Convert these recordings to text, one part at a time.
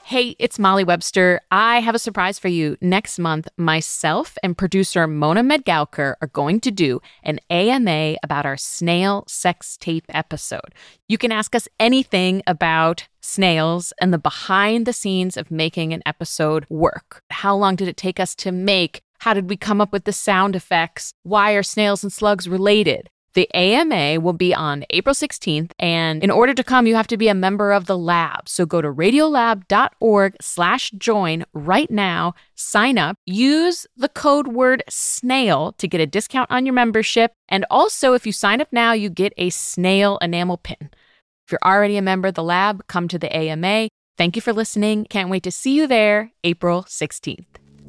Hey, it's Molly Webster. I have a surprise for you. Next month, myself and producer Mona Medgalker are going to do an AMA about our snail sex tape episode. You can ask us anything about snails and the behind the scenes of making an episode work. How long did it take us to make? How did we come up with the sound effects? Why are snails and slugs related? The AMA will be on April 16th, and in order to come, you have to be a member of the lab. So go to radiolab.org/join right now, sign up, use the code word SNAIL to get a discount on your membership. And also, if you sign up now, you get a snail enamel pin. If you're already a member of the lab, come to the AMA. Thank you for listening. Can't wait to see you there, April 16th.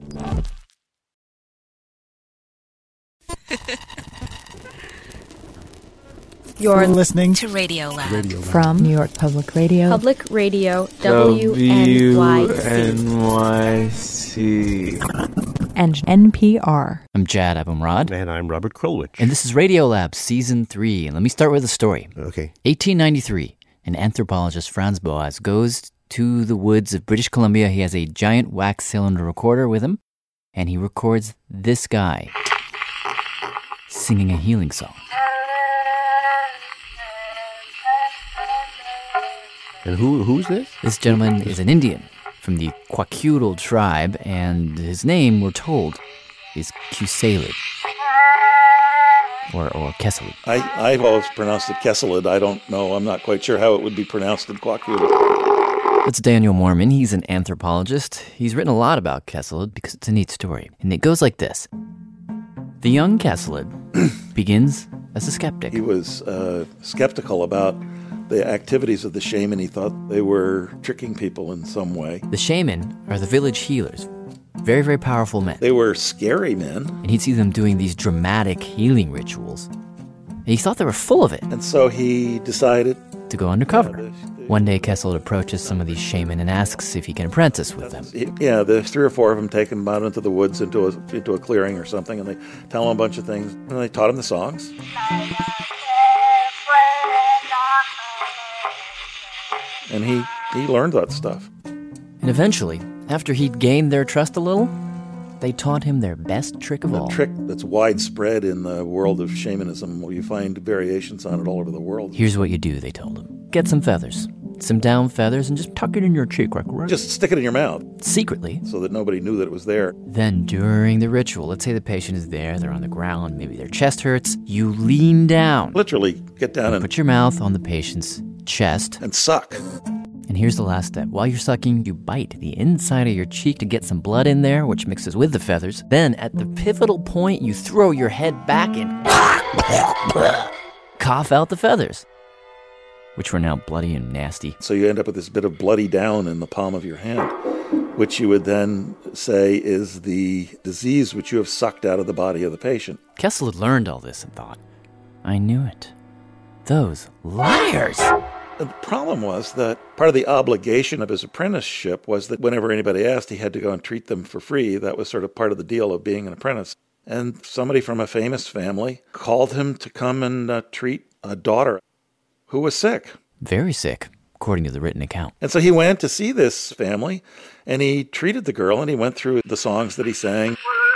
You're listening to Radiolab. From New York Public Radio. Public Radio, WNYC. And NPR. I'm Jad Abumrad. And I'm Robert Krulwich. And this is Radiolab Season 3. And let me start with a story. Okay. 1893, an anthropologist, Franz Boas, goes to the woods of British Columbia. He has a giant wax cylinder recorder with him, and he records this guy singing a healing song. And who's this? This gentleman is an Indian from the Kwakiutl tribe, and his name, we're told, is Kusalid. Or Kesselid. I've always pronounced it Kesselid. I don't know. I'm not quite sure how it would be pronounced in Kwakiutl. That's Daniel Moorman. He's an anthropologist. He's written a lot about Kesselid because it's a neat story. And it goes like this. The young Kesselid begins as a skeptic. He was skeptical about the activities of the shaman. He thought they were tricking people in some way. The shaman are the village healers. Very, very powerful men. They were scary men. And he'd see them doing these dramatic healing rituals. And he thought they were full of it. And so he decided to go undercover. One day, Kesselid approaches some of these shaman and asks if he can apprentice with them. Yeah, there's 3 or 4 of them take him out into the woods, into a clearing or something, and they tell him a bunch of things. And they taught him the songs. And he learned that stuff. And eventually, after he'd gained their trust a little, they taught him their best trick of all. A trick that's widespread in the world of shamanism, where you find variations on it all over the world. Here's what you do, they told him. Get some feathers, some down feathers, and just tuck it in your cheek, right? Just stick it in your mouth. Secretly. So that nobody knew that it was there. Then during the ritual, let's say the patient is there, they're on the ground, maybe their chest hurts, you lean down. Literally, get down and put your mouth on the patient's chest. And suck. And here's the last step. While you're sucking, you bite the inside of your cheek to get some blood in there, which mixes with the feathers. Then, at the pivotal point, you throw your head back and cough out the feathers, which were now bloody and nasty. So you end up with this bit of bloody down in the palm of your hand, which you would then say is the disease which you have sucked out of the body of the patient. Kesselid learned all this and thought, I knew it. Those liars! The problem was that part of the obligation of his apprenticeship was that whenever anybody asked, he had to go and treat them for free. That was sort of part of the deal of being an apprentice. And somebody from a famous family called him to come and treat a daughter who was sick. Very sick, according to the written account. And so he went to see this family, and he treated the girl, and he went through the songs that he sang.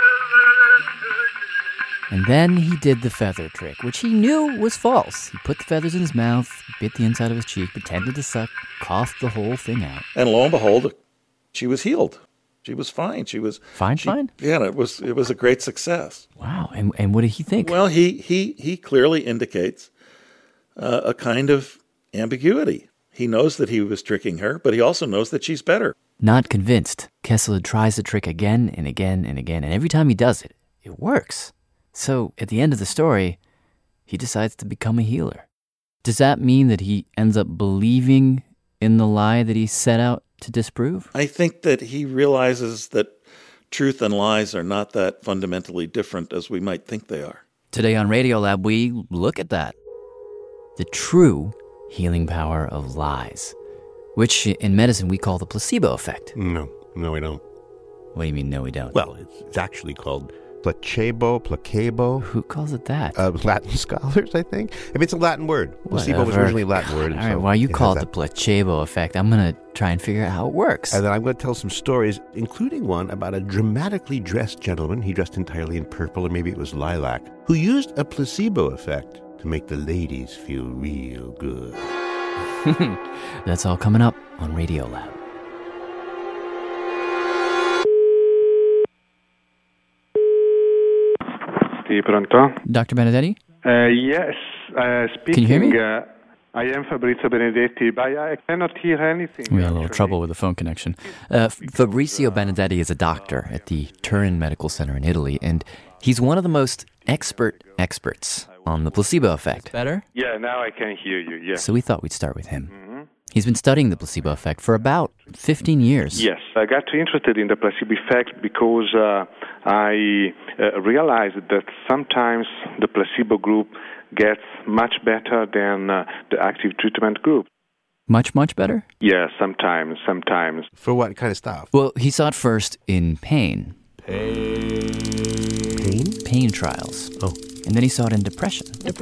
And then he did the feather trick, which he knew was false. He put the feathers in his mouth, bit the inside of his cheek, pretended to suck, coughed the whole thing out. And lo and behold, she was healed. She was fine. She was fine. Yeah, it was a great success. Wow. And what did he think? Well, he clearly indicates a kind of ambiguity. He knows that he was tricking her, but he also knows that she's better. Not convinced, Kesselid tries the trick again and again and again, and every time he does it, it works. So, at the end of the story, he decides to become a healer. Does that mean that he ends up believing in the lie that he set out to disprove? I think that he realizes that truth and lies are not that fundamentally different as we might think they are. Today on Radiolab, we look at that. The true healing power of lies, which in medicine we call the placebo effect. No, we don't. What do you mean, no, we don't? Well, it's actually called placebo. Who calls it that? Latin scholars, I think. I mean, it's a Latin word. Placebo was originally a Latin word. All right, well, you call it the placebo effect. I'm going to try and figure out how it works. And then I'm going to tell some stories, including one about a dramatically dressed gentleman. He dressed entirely in purple, or maybe it was lilac, who used a placebo effect to make the ladies feel real good. That's all coming up on Radiolab. Pronto? Dr. Benedetti? Yes, speaking. Can you hear me? I am Fabrizio Benedetti, but I cannot hear anything. We had a little trouble with the phone connection. Fabrizio Benedetti is a doctor at the Turin Medical Center in Italy, and he's one of the most experts on the placebo effect. Better? Yeah, now I can hear you, yeah. So we thought we'd start with him. He's been studying the placebo effect for about 15 years. Yes, I got interested in the placebo effect because I realized that sometimes the placebo group gets much better than the active treatment group. Much better? Yeah, sometimes. For what kind of stuff? Well, he saw it first in pain. Pain trials. Oh. And then he saw it in depression. And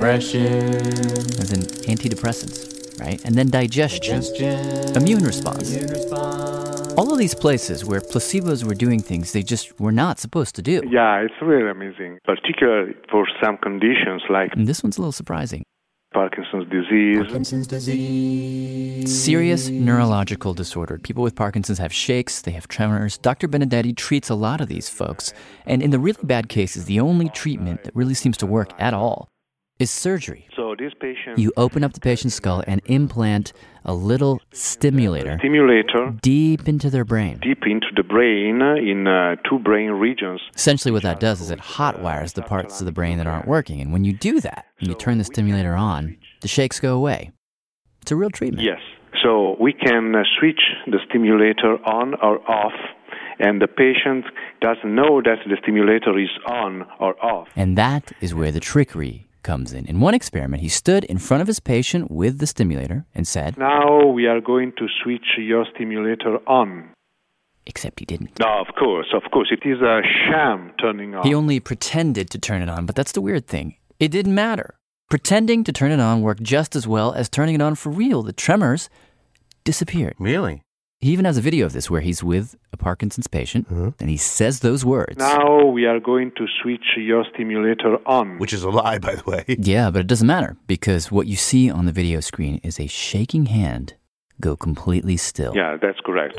then antidepressants. Right? And then digestion, immune response. All of these places where placebos were doing things they just were not supposed to do. Yeah, it's really amazing, particularly for some conditions like... And this one's a little surprising. Parkinson's disease. Serious neurological disorder. People with Parkinson's have shakes, they have tremors. Dr. Benedetti treats a lot of these folks. And in the really bad cases, the only treatment that really seems to work at all is surgery. So this patient... You open up the patient's skull and implant a little stimulator deep into their brain. Deep into the brain, in 2 brain regions. Essentially what that does is it hot wires the parts of the brain that aren't working. And when you do that, and you turn the stimulator on, the shakes go away. It's a real treatment. Yes. So we can switch the stimulator on or off, and the patient doesn't know that the stimulator is on or off. And that is where the trickery comes in. In one experiment, he stood in front of his patient with the stimulator and said, "Now we are going to switch your stimulator on." Except he didn't. No, of course. It is a sham turning on. He only pretended to turn it on, but that's the weird thing. It didn't matter. Pretending to turn it on worked just as well as turning it on for real. The tremors disappeared. Really? He even has a video of this where he's with a Parkinson's patient, and he says those words. "Now we are going to switch your stimulator on." Which is a lie, by the way. Yeah, but it doesn't matter, because what you see on the video screen is a shaking hand go completely still. Yeah, that's correct.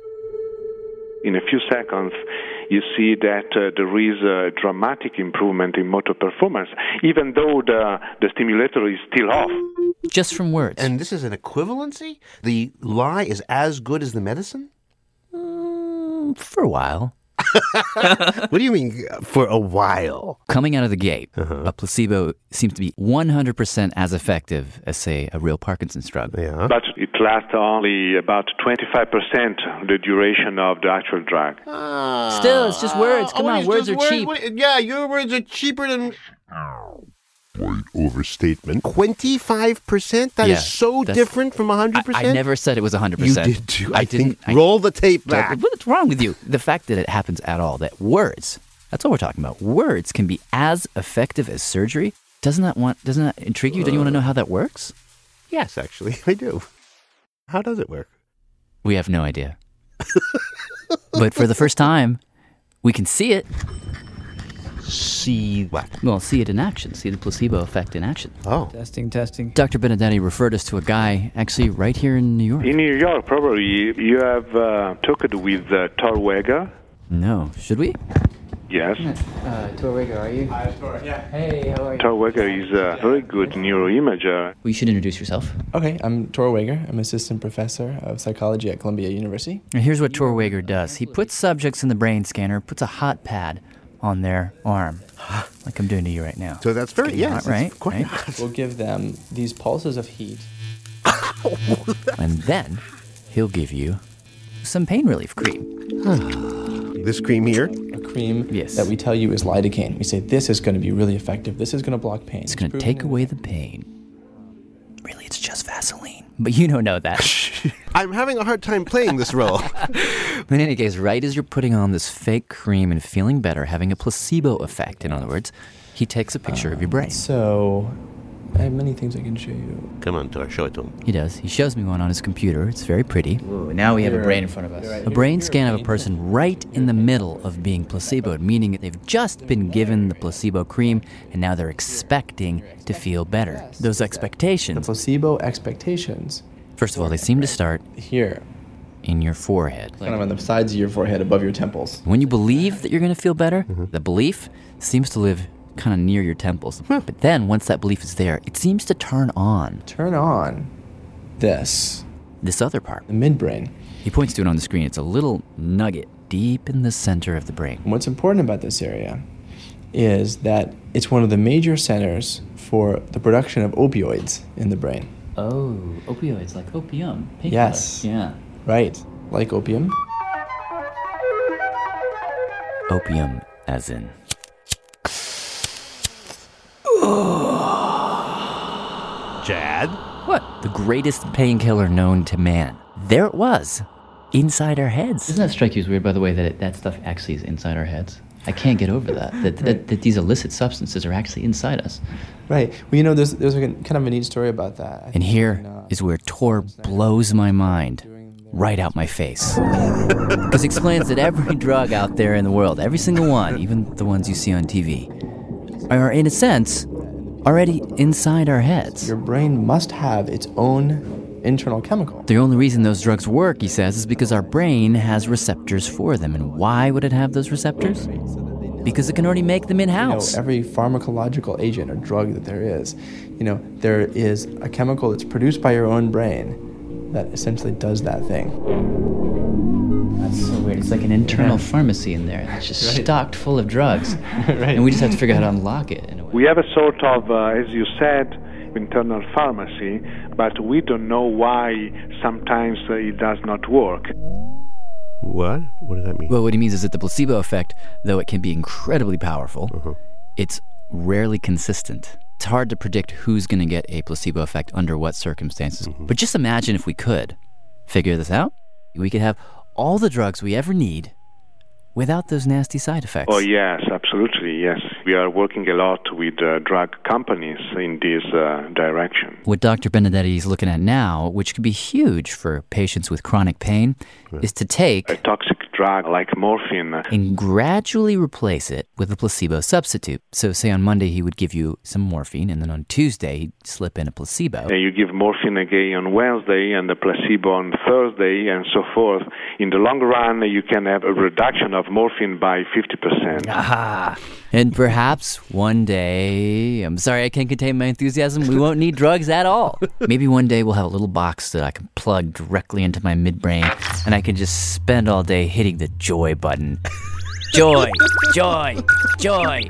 In a few seconds, you see that there is a dramatic improvement in motor performance, even though the stimulator is still off. Just from words. And this is an equivalency? The lie is as good as the medicine? For a while. What do you mean, for a while? Coming out of the gate, a placebo seems to be 100% as effective as, say, a real Parkinson's drug. Yeah. But it lasts only about 25% the duration of the actual drug. Still, it's just words. Come on, words are cheap. Yeah, your words are cheaper than... Slight overstatement. 25%? That is so different from 100%? I never said it was 100%. You did too. I didn't. Roll the tape back. What's wrong with you? The fact that it happens at all, that words, that's what we're talking about. Words can be as effective as surgery. Doesn't that intrigue you? Don't you want to know how that works? Yes, actually, I do. How does it work? We have no idea. But for the first time, we can see it. See what? Well, see it in action. See the placebo effect in action. Oh. Testing. Dr. Benedetti referred us to a guy actually right here in New York. In New York, probably. You have talked with Tor Weger? No. Should we? Yes. Tor Weger, are you? Hi, Tor. Yeah. Hey, how are you? Tor Weger is a very good neuroimager. Well, you should introduce yourself. Okay, I'm Tor Weger. I'm assistant professor of psychology at Columbia University. And here's what Tor Weger does. He puts subjects in the brain scanner, puts a hot pad on their arm, like I'm doing to you right now. So that's very, hot, right? Quite right? hot. We'll give them these pulses of heat. And then he'll give you some pain relief cream. This cream here? A cream Yes. that we tell you is lidocaine. We say this is going to be really effective. This is going to block pain. It's going to take away the pain. Really, it's just Vaseline. But you don't know that. I'm having a hard time playing this role. But in any case, right as you're putting on this fake cream and feeling better, having a placebo effect, in other words, he takes a picture of your brain. So, I have many things I can show you. Come on, Tor, show it to him. He does. He shows me one on his computer. It's very pretty. Ooh, now we have a brain in front of us. A brain scan of a person right in the middle of being placeboed, meaning they've just been given the placebo cream and now they're expecting to feel better. Those The expectations, placebo expectations. first of all, they seem to start Here, in your forehead. kind of on the sides of your forehead, above your temples. When you believe that you're going to feel better, the belief seems to live kind of near your temples. But then, once that belief is there, it seems to turn on Turn on this, this other part. the midbrain. He points to it on the screen. It's a little nugget deep in the center of the brain. And what's important about this area is that it's one of the major centers for the production of opioids in the brain. Oh, opioids like opium. Painkiller. Yes. Yeah. Right. Like opium. Opium, as in. Chad? What? The greatest painkiller known to man. There it was, inside our heads. Doesn't that strike you as weird, by the way, that that stuff actually is inside our heads? I can't get over that. That these illicit substances are actually inside us. Right. Well, you know, there's a kind of a neat story about that. And here is where Tor blows my mind right out my face. Because he explains that every drug out there in the world, every single one, even the ones you see on TV, are, in a sense, already inside our heads. Your brain must have its own internal chemical. The only reason those drugs work, he says, is because our brain has receptors for them. And why would it have those receptors? Because it can already make them in-house. You know, every pharmacological agent or drug that there is, there is a chemical that's produced by your own brain that essentially does that thing. That's so weird. It's like an internal pharmacy in there. It's just stocked full of drugs. Right. And we just have to figure out how to unlock it in a way. We have a sort of, as you said, internal pharmacy, but we don't know why sometimes it does not work. What? What does that mean? Well, what he means is that the placebo effect, though it can be incredibly powerful, it's rarely consistent. It's hard to predict who's going to get a placebo effect under what circumstances. But just imagine if we could figure this out. We could have all the drugs we ever need without those nasty side effects. Oh, yes, absolutely, yes. We are working a lot with drug companies in this direction. What Dr. Benedetti is looking at now, which could be huge for patients with chronic pain, is to take a toxic drug like morphine and gradually replace it with a placebo substitute. So say on Monday he would give you some morphine, and then on Tuesday he'd slip in a placebo. You give morphine again on Wednesday and the placebo on Thursday and so forth. In the long run, you can have a reduction of morphine by 50%. Aha! And perhaps one day, I'm sorry I can't contain my enthusiasm, we won't need drugs at all. Maybe one day we'll have a little box that I can plug directly into my midbrain, and I can just spend all day hitting the joy button. Joy! Joy! Joy!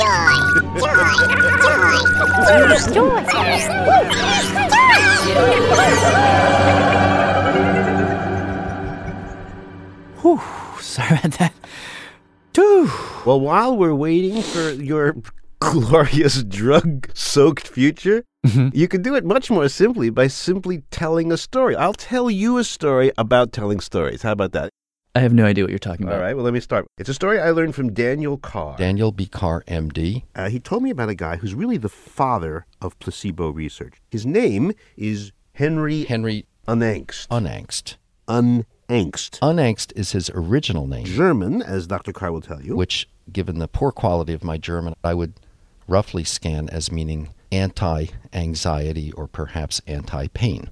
Whew, sorry about that. Well, while we're waiting for your glorious drug-soaked future, you can do it much more simply by simply telling a story. I'll tell you a story about telling stories. How about that? I have no idea what you're talking about. All right, well, let me start. It's a story I learned from Daniel Carr. Daniel B. Carr, M.D. He told me about a guy who's really the father of placebo research. His name is Henry Unangst. Unangst. Unangst. Unangst is his original name. German, as Dr. Carr will tell you. Which, given the poor quality of my German, I would roughly scan as meaning anti-anxiety or perhaps anti-pain.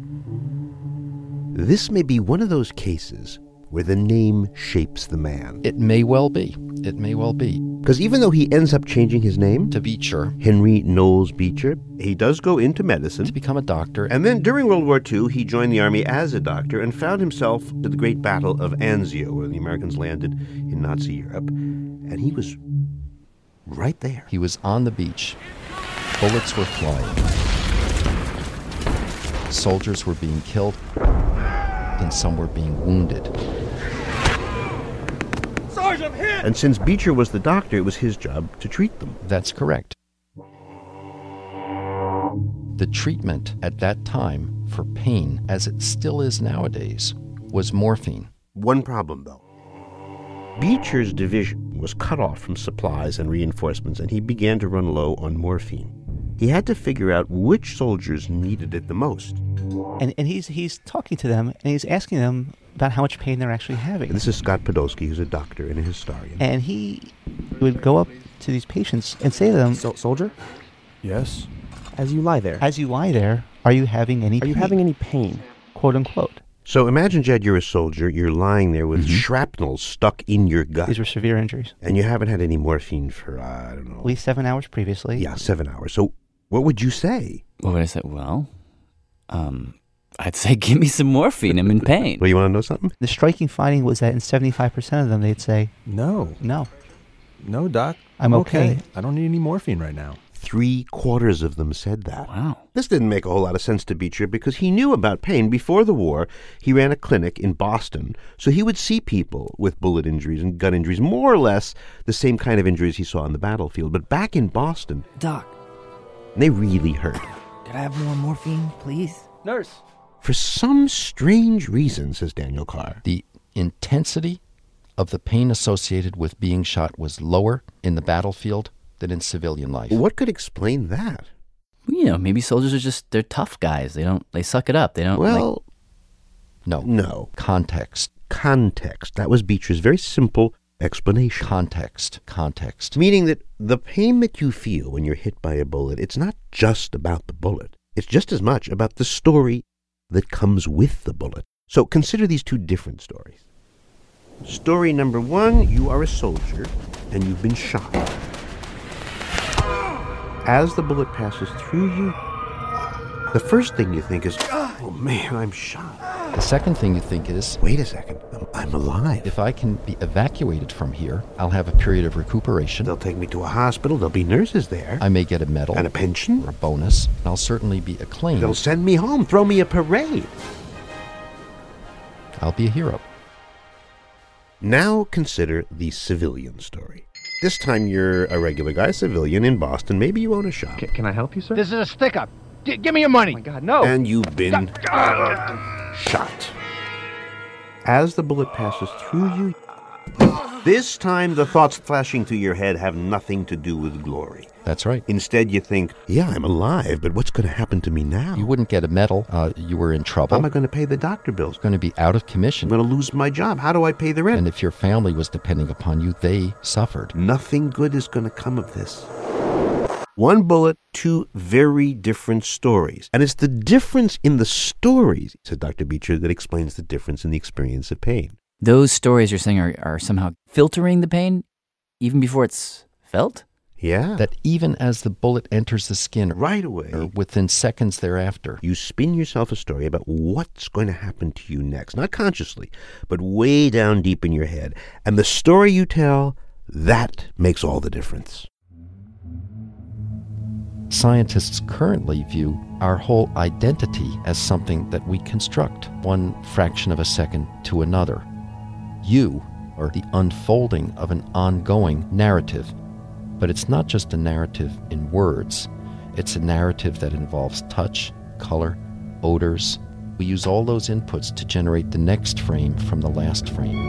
This may be one of those cases where the name shapes the man. It may well be. It may well be. Because even though he ends up changing his name to Beecher, Henry Knowles Beecher, he does go into medicine to become a doctor. And then during World War II, he joined the army as a doctor and found himself at the Great Battle of Anzio, where the Americans landed in Nazi Europe. And he was right there. He was on the beach. Bullets were flying. Soldiers were being killed, and some were being wounded. Sergeant, hit! And since Beecher was the doctor, it was his job to treat them. That's correct. The treatment at that time for pain, as it still is nowadays, was morphine. One problem, though. Beecher's division was cut off from supplies and reinforcements, and he began to run low on morphine. He had to figure out which soldiers needed it the most. And he's talking to them, and he's asking them about how much pain they're actually having. This is Scott Podolsky, who's a doctor and a historian. And he would go up to these patients and say to them, Soldier? Yes? As you lie there, are you having any pain? Are you having any pain? Quote unquote. So imagine, Jed, you're a soldier. You're lying there with shrapnel stuck in your gut. These were severe injuries. And you haven't had any morphine for, I don't know. At least 7 hours previously. Yeah, 7 hours. So what would you say? What would I say? Well, I'd say give me some morphine. I'm in pain. Well, you want to know something? The striking finding was that in 75% of them, they'd say, No, Doc. I'm okay. I don't need any morphine right now. 3/4 of them said that. Wow. This didn't make a whole lot of sense to Beecher because he knew about pain. Before the war, he ran a clinic in Boston, so he would see people with bullet injuries and gun injuries, more or less the same kind of injuries he saw on the battlefield. But back in Boston, Doc, they really hurt. could I have more morphine, please? Nurse. For some strange reason, says Daniel Carr. The intensity of the pain associated with being shot was lower in the battlefield than in civilian life. What could explain that? You know, maybe soldiers are they're tough guys. They suck it up. They don't. Well, no. Context. That was Beecher's very simple explanation. Context. Meaning that the pain that you feel when you're hit by a bullet, it's not just about the bullet. It's just as much about the story that comes with the bullet. So consider these two different stories. Story number 1, you are a soldier and you've been shot. As the bullet passes through you, the first thing you think is, oh man, I'm shot. The second thing you think is, wait a second, I'm alive. If I can be evacuated from here, I'll have a period of recuperation. They'll take me to a hospital. There'll be nurses there. I may get a medal. And a pension. Or a bonus. I'll certainly be acclaimed. They'll send me home, throw me a parade. I'll be a hero. Now consider the civilian story. This time you're a regular guy, civilian in Boston. Maybe you own a shop. Can I help you, sir? This is a stick-up. Give me your money. Oh, my God, no. And you've been shot. As the bullet passes through you, this time the thoughts flashing through your head have nothing to do with glory. That's right. Instead, you think, yeah, I'm alive, but what's going to happen to me now? You wouldn't get a medal. You were in trouble. How am I going to pay the doctor bills? Going to be out of commission. I'm going to lose my job. How do I pay the rent? And if your family was depending upon you, they suffered. Nothing good is going to come of this. One bullet, two very different stories. And it's the difference in the stories, said Dr. Beecher, that explains the difference in the experience of pain. Those stories you're saying are somehow filtering the pain even before it's felt? Yeah. That even as the bullet enters the skin, right away, or within seconds thereafter, you spin yourself a story about what's going to happen to you next. Not consciously, but way down deep in your head. And the story you tell, that makes all the difference. Scientists currently view our whole identity as something that we construct one fraction of a second to another. You are the unfolding of an ongoing narrative. But it's not just a narrative in words. It's a narrative that involves touch, color, odors. We use all those inputs to generate the next frame from the last frame.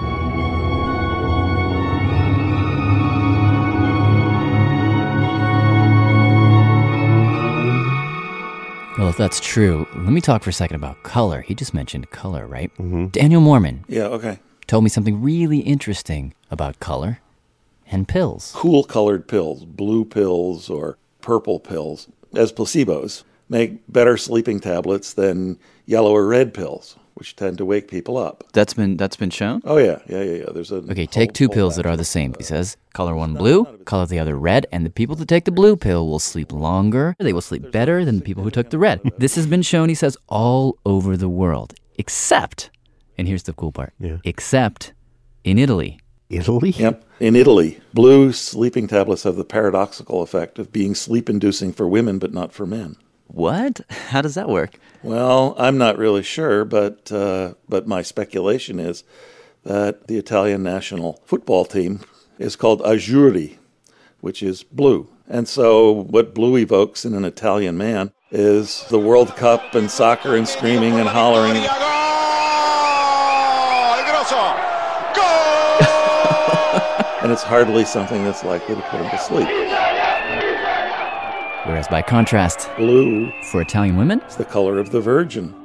Well, if that's true, let me talk for a second about color. He just mentioned color, right? Mm-hmm. Daniel Moorman. Yeah, okay. Told me something really interesting about color and pills. Cool-colored pills, blue pills or purple pills, as placebos, make better sleeping tablets than yellow or red pills, which tend to wake people up. That's been shown? Oh, yeah. There's a okay, take two pills that are the same. He says, color one blue, color the other red, and the people that take the blue pill will sleep longer. They will sleep better than the people who took the red. This has been shown, he says, all over the world, except, and here's the cool part, except in Italy. Italy? Yep. In Italy, blue sleeping tablets have the paradoxical effect of being sleep-inducing for women but not for men. What? How does that work? Well, I'm not really sure, but my speculation is that the Italian national football team is called Azzurri, which is blue. And so what blue evokes in an Italian man is the World Cup and soccer and screaming and hollering. And it's hardly something that's likely to put him to sleep. Whereas by contrast, blue for Italian women is the color of the Virgin.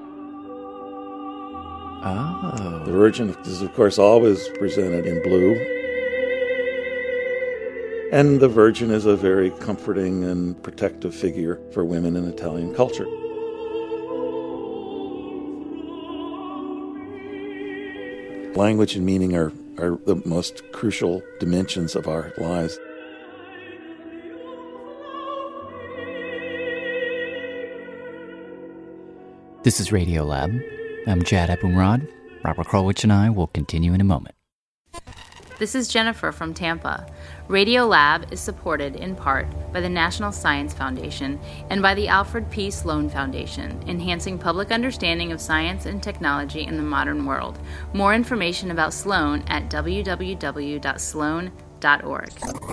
Oh. The Virgin is, of course, always presented in blue. And the Virgin is a very comforting and protective figure for women in Italian culture. Language and meaning are the most crucial dimensions of our lives. This is Radio Lab. I'm Jad Abumrad. Robert Krulwich and I will continue in a moment. This is Jennifer from Tampa. Radio Lab is supported in part by the National Science Foundation and by the Alfred P. Sloan Foundation, enhancing public understanding of science and technology in the modern world. More information about Sloan at www.sloan.org.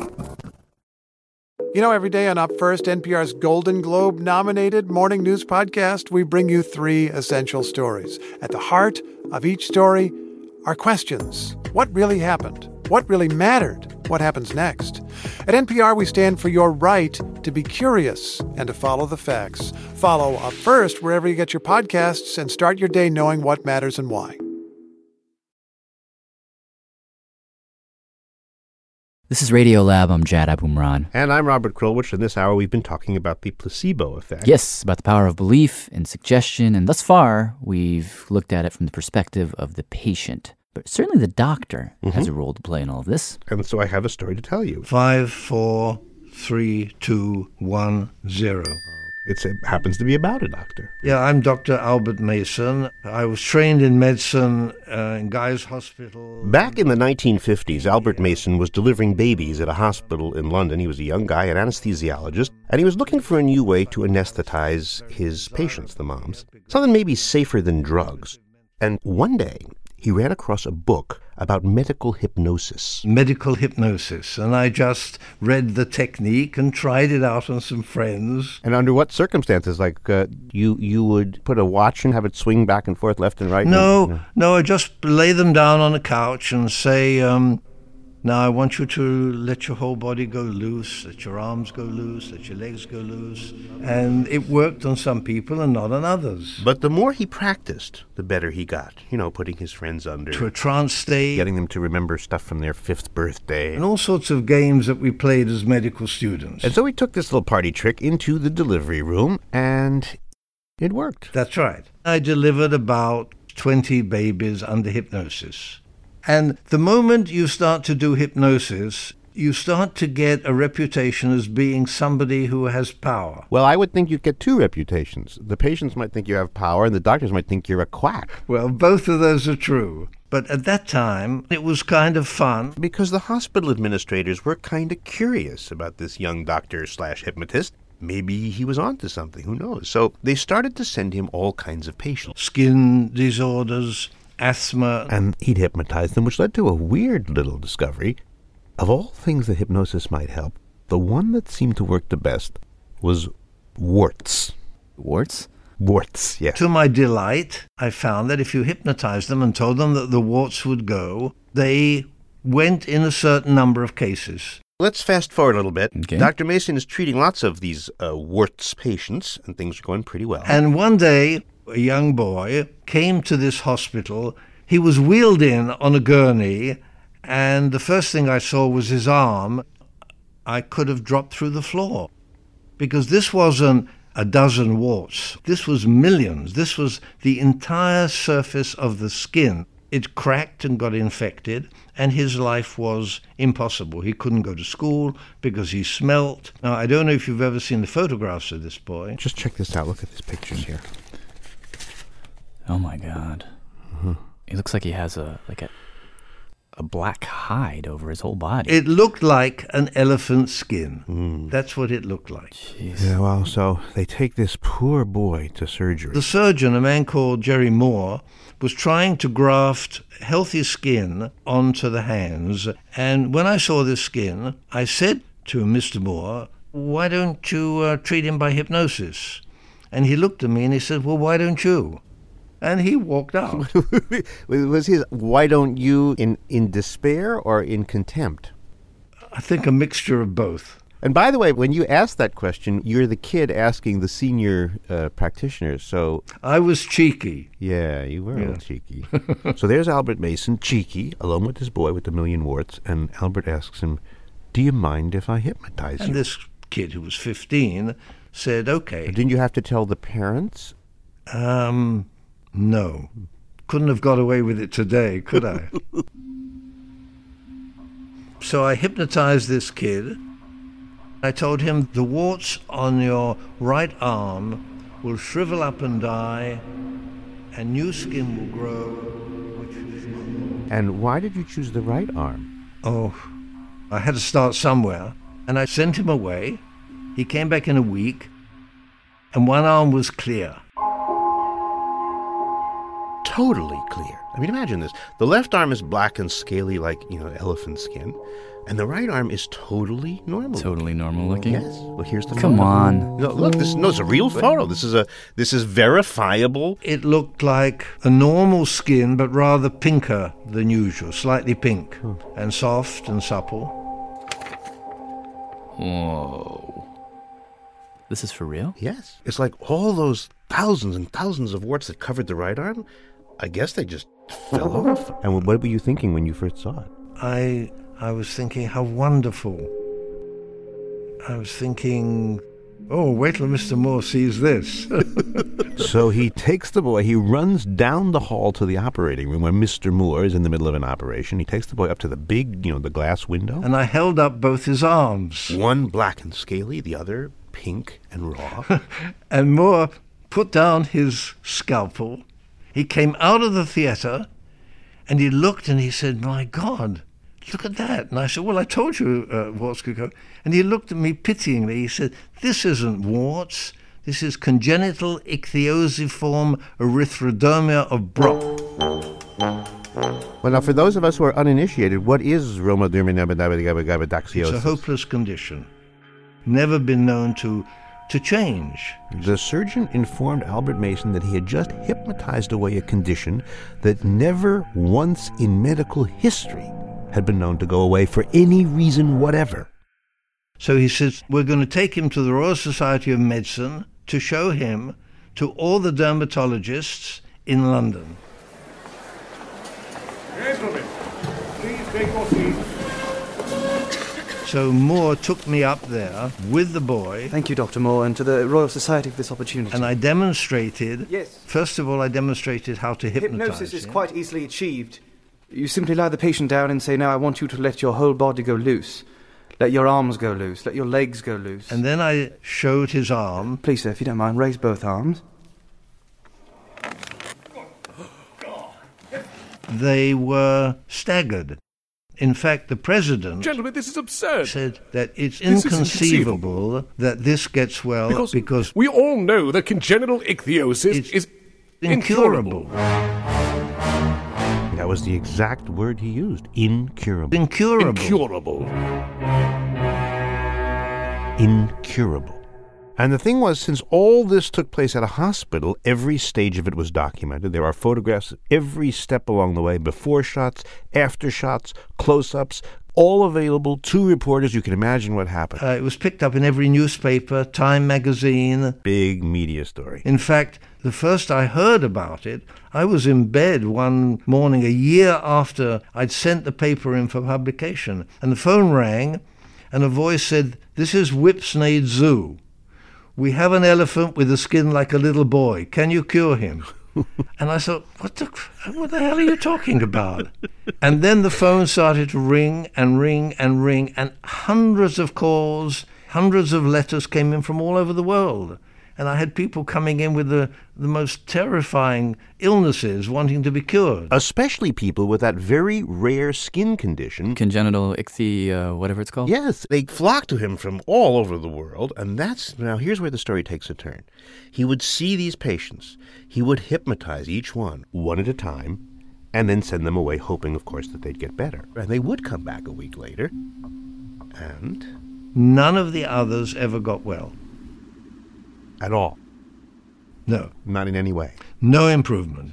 You know, every day on Up First, NPR's Golden Globe-nominated morning news podcast, we bring you 3 essential stories. At the heart of each story are questions. What really happened? What really mattered? What happens next? At NPR, we stand for your right to be curious and to follow the facts. Follow Up First wherever you get your podcasts and start your day knowing what matters and why. This is Radio Lab. I'm Jad Abumrad. And I'm Robert Krulwich. In this hour, we've been talking about the placebo effect. Yes, about the power of belief and suggestion. And thus far, we've looked at it from the perspective of the patient. But certainly the doctor has a role to play in all of this. And so I have a story to tell you. 5, 4, 3, 2, 1, 0. It happens to be about a doctor. Yeah, I'm Dr. Albert Mason. I was trained in medicine in Guy's Hospital. Back in the 1950s, Albert Mason was delivering babies at a hospital in London. He was a young guy, an anesthesiologist, and he was looking for a new way to anesthetize his patients, the moms. Something maybe safer than drugs. And one day, he ran across a book about medical hypnosis. Medical hypnosis. And I just read the technique and tried it out on some friends. And under what circumstances? Like you would put a watch and have it swing back and forth left and right? No, I just lay them down on a couch and say, now I want you to let your whole body go loose, let your arms go loose, let your legs go loose. And it worked on some people and not on others. But the more he practiced, the better he got. You know, putting his friends under. To a trance state. Getting them to remember stuff from their 5th birthday. And all sorts of games that we played as medical students. And so he took this little party trick into the delivery room, and it worked. That's right. I delivered about 20 babies under hypnosis. And the moment you start to do hypnosis, you start to get a reputation as being somebody who has power. Well, I would think you'd get 2 reputations. The patients might think you have power, and the doctors might think you're a quack. Well, both of those are true. But at that time, it was kind of fun. Because the hospital administrators were kind of curious about this young doctor/hypnotist. Maybe he was onto something, who knows? So they started to send him all kinds of patients. Skin disorders, asthma. And he'd hypnotize them, which led to a weird little discovery. Of all things that hypnosis might help, the one that seemed to work the best was warts. Warts? Warts, yes. To my delight, I found that if you hypnotized them and told them that the warts would go, they went in a certain number of cases. Let's fast forward a little bit. Okay. Dr. Mason is treating lots of these warts patients, and things are going pretty well. And one day, a young boy came to this hospital. He was wheeled in on a gurney, and the first thing I saw was his arm. I could have dropped through the floor, because this wasn't a dozen warts. This was millions. This was the entire surface of the skin. It cracked and got infected, and his life was impossible. He couldn't go to school because he smelt. Now, I don't know if you've ever seen the photographs of this boy. Just check this out. Look at these pictures here. Oh, my God. Mm-hmm. It looks like he has a black hide over his whole body. It looked like an elephant skin. That's what it looked like. Jeez. Yeah, well, so they take this poor boy to surgery. The surgeon, a man called Jerry Moore, was trying to graft healthy skin onto the hands. And when I saw this skin, I said to Mr. Moore, why don't you treat him by hypnosis? And he looked at me and he said, well, why don't you? And he walked out. Was his "why don't you" in despair or in contempt? I think a mixture of both. And by the way, when you asked that question, you're the kid asking the senior practitioner, so... I was cheeky. Yeah, you were a little cheeky. So there's Albert Mason, cheeky, alone with his boy with the million warts, and Albert asks him, do you mind if I hypnotize you? And this kid, who was 15, said, okay. Didn't you have to tell the parents? No. Couldn't have got away with it today, could I? So I hypnotized this kid. I told him the warts on your right arm will shrivel up and die, and new skin will grow. And why did you choose the right arm? Oh, I had to start somewhere, and I sent him away. He came back in a week, and one arm was clear. Totally clear. I mean, imagine this. The left arm is black and scaly like, elephant skin. And the right arm is totally normal. Totally normal looking? Yes. Well, here's the Come photo. on. No, look, it's a real photo. This is verifiable. It looked like a normal skin, but rather pinker than usual, slightly pink, and soft and supple. Whoa. This is for real? Yes. It's like all those thousands and thousands of warts that covered the right arm, I guess they just fell off. And what were you thinking when you first saw it? I was thinking, how wonderful. I was thinking, oh, wait till Mr. Moore sees this. So he takes the boy, he runs down the hall to the operating room where Mr. Moore is in the middle of an operation. He takes the boy up to the big, the glass window. And I held up both his arms. One black and scaly, the other pink and raw. And Moore put down his scalpel. He came out of the theater, and he looked and he said, my God, look at that. And I said, well, I told you warts could go. And he looked at me pityingly. He said, this isn't warts. This is congenital ichthyosiform erythroderma of Brock. Well, now, for those of us who are uninitiated, what is rhomodermidabadaxiosis? It's a hopeless condition. Never been known to change. The surgeon informed Albert Mason that he had just hypnotized away a condition that never once in medical history had been known to go away for any reason whatever. So he says, we're going to take him to the Royal Society of Medicine to show him to all the dermatologists in London. Gentlemen, please take your seats. So Moore took me up there with the boy. Thank you, Dr. Moore, and to the Royal Society for this opportunity. And I demonstrated, yes. First of all, I demonstrated how to hypnotize Hypnosis is him. quite easily achieved. You simply lie the patient down and say, now I want you to let your whole body go loose. Let your arms go loose. Let your legs go loose. And then I showed his arm. Please, sir, if you don't mind, raise both arms. They were staggered. In fact, the president... Gentlemen, this is absurd. ...said that it's inconceivable that this gets well because... We all know that congenital ichthyosis is incurable. That was the exact word he used. Incurable. Incurable. Incurable. And the thing was, since all this took place at a hospital, every stage of it was documented. There are photographs of every step along the way, before shots, after shots, close-ups, all available to reporters. You can imagine what happened. It was picked up in every newspaper, Time magazine. Big media story. In fact, the first I heard about it, I was in bed one morning a year after I'd sent the paper in for publication. And the phone rang, and a voice said, "This is Whipsnade Zoo. We have an elephant with a skin like a little boy. Can you cure him?" And I thought, what the hell are you talking about? And then the phone started to ring and ring and ring, and hundreds of calls, hundreds of letters came in from all over the world. And I had people coming in with the most terrifying illnesses wanting to be cured. Especially people with that very rare skin condition. Congenital whatever it's called? Yes, they flocked to him from all over the world. And now here's where the story takes a turn. He would see these patients. He would hypnotize each one at a time, and then send them away, hoping, of course, that they'd get better. And they would come back a week later, and... none of the others ever got well. At all. No. Not in any way? No improvement.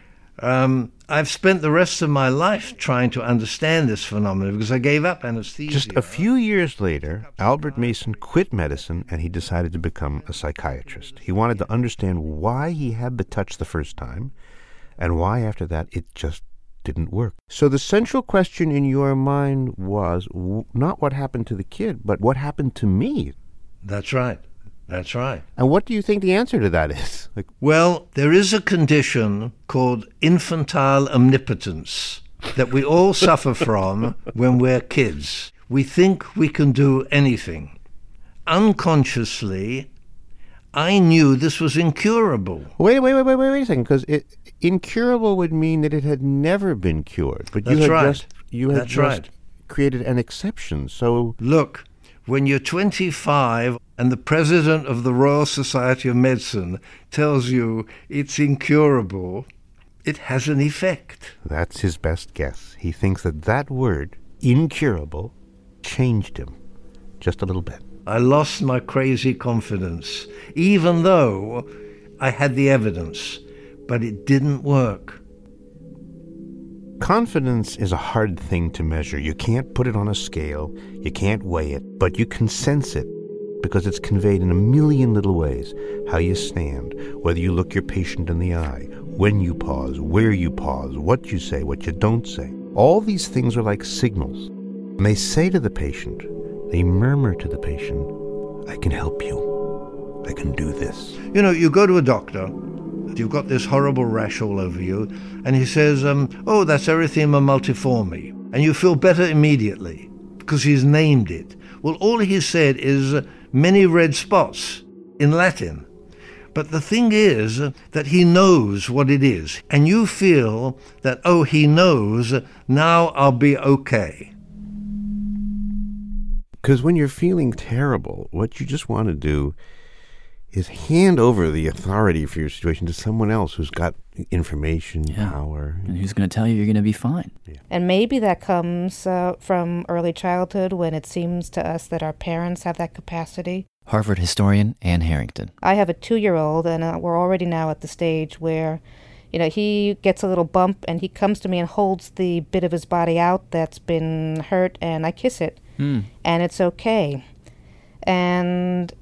I've spent the rest of my life trying to understand this phenomenon because I gave up anesthesia. Just a few years later, Albert Mason quit medicine and he decided to become a psychiatrist. He wanted to understand why he had the touch the first time and why after that it just didn't work. So the central question in your mind was not what happened to the kid, but what happened to me. That's right. That's right. And what do you think the answer to that is? Well, there is a condition called infantile omnipotence that we all suffer from when we're kids. We think we can do anything. Unconsciously, I knew this was incurable. Wait a second, because incurable would mean that it had never been cured. But you had just created an exception. So look, when you're 25 and the president of the Royal Society of Medicine tells you it's incurable, it has an effect. That's his best guess. He thinks that word, incurable, changed him just a little bit. I lost my crazy confidence, even though I had the evidence, but it didn't work. Confidence is a hard thing to measure. You can't put it on a scale, you can't weigh it, but you can sense it because it's conveyed in a million little ways. How you stand, whether you look your patient in the eye, when you pause, where you pause, what you say, what you don't say. All these things are like signals. And they say to the patient, they murmur to the patient, I can help you. I can do this. You know, you go to a doctor, you've got this horrible rash all over you, and he says, oh, that's erythema multiforme. And you feel better immediately because he's named it. Well, all he said is many red spots in Latin. But the thing is that he knows what it is. And you feel that, oh, he knows, now I'll be okay. Because when you're feeling terrible, what you just want to do is hand over the authority for your situation to someone else who's got information, power. And who's going to tell you you're going to be fine. Yeah. And maybe that comes from early childhood when it seems to us that our parents have that capacity. Harvard historian Ann Harrington. I have a 2-year-old, and we're already now at the stage where, he gets a little bump, and he comes to me and holds the bit of his body out that's been hurt, and I kiss it. And it's okay. And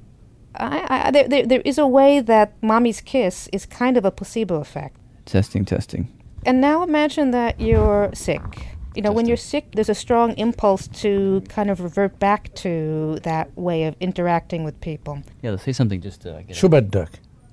there is a way that mommy's kiss is kind of a placebo effect. Testing. And now imagine that you're sick. When you're sick, there's a strong impulse to kind of revert back to that way of interacting with people. Yeah, let's say something just to get Shubad.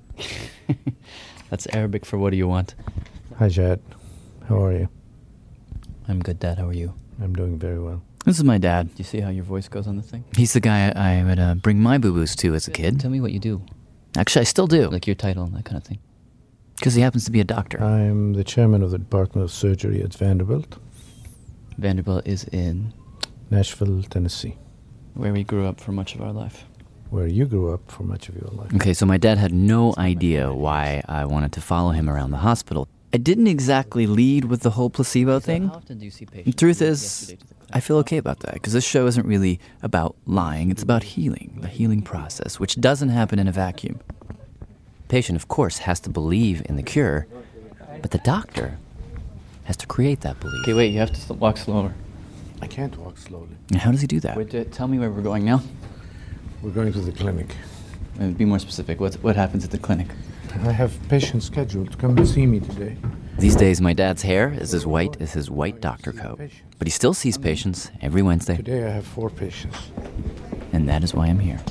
That's Arabic for what do you want? Hi, Jad. How are you? I'm good, Dad. How are you? I'm doing very well. This is my dad. Do you see how your voice goes on the thing? He's the guy I would bring my boo-boos to as a kid. Tell me what you do. Actually, I still do. Like your title and that kind of thing. Because he happens to be a doctor. I'm the chairman of the Department of Surgery at Vanderbilt. Vanderbilt is in? Nashville, Tennessee. Where we grew up for much of our life. Where you grew up for much of your life. Okay, so my dad had no idea why I wanted to follow him around the hospital. I didn't exactly lead with the whole placebo thing. How often do you see patients? The truth is, I feel okay about that, because this show isn't really about lying. It's about healing, the healing process, which doesn't happen in a vacuum. The patient, of course, has to believe in the cure, but the doctor has to create that belief. Okay, wait, you have to walk slower. I can't walk slowly. And how does he do that? Wait, tell me where we're going now. We're going to the clinic. Be more specific. What happens at the clinic? I have patients scheduled to come and see me today. These days, my dad's hair is as white as his white doctor coat. But he still sees patients every Wednesday. Today I have 4 patients. And that is why I'm here.